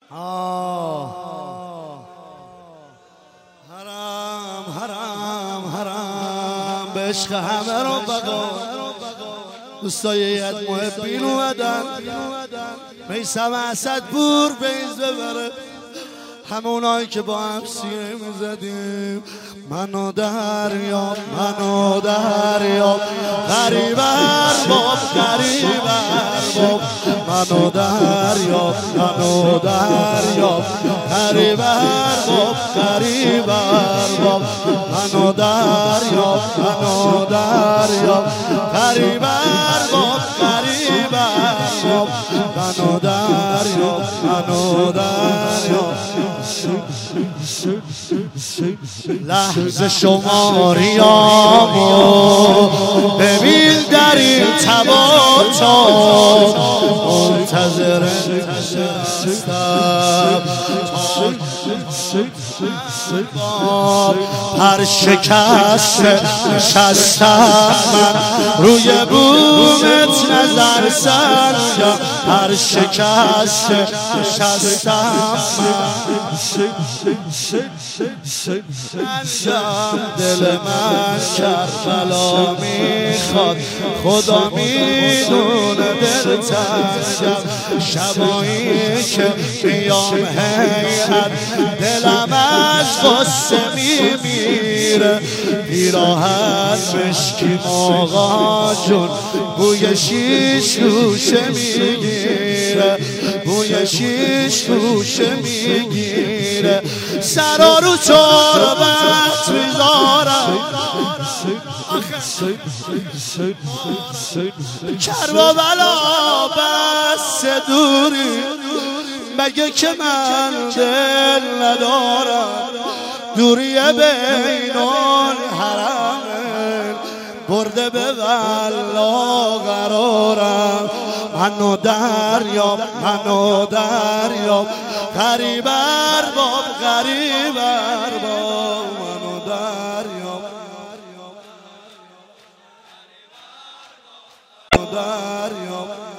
حرام حرام حرام به عشق همه رو بقا دوستای ید محبین اومدن میثم اسدپور بیز ببره همونایی که با هم سینه میزدیم منو دریاب غریب ارباب غریب ارباب منو دریاب غریب ارباب غریب ارباب منو دریاب غریب ارباب غریب ارباب منو دریاب لحظه شماریامو ببین در این تباتا منتظر نشستم پر شکست نشستم من روی بومت نظر سنجم پر شکست نشستم من دل من کربلا میخواد خدا میدونه دل تنگم شبایی که میام هیئت دلم از غصه میمیره پیراهن مشکی آقا جون بوی شیش گوشه میگیره بوی شیش گوشه میگیره سرا رو تربت میذارم کرب و بلا بس دوری مگه که من دل ندارم دوری بین الحرم برده به والله قرارم منو دریاب غریب ارباب منو دریاب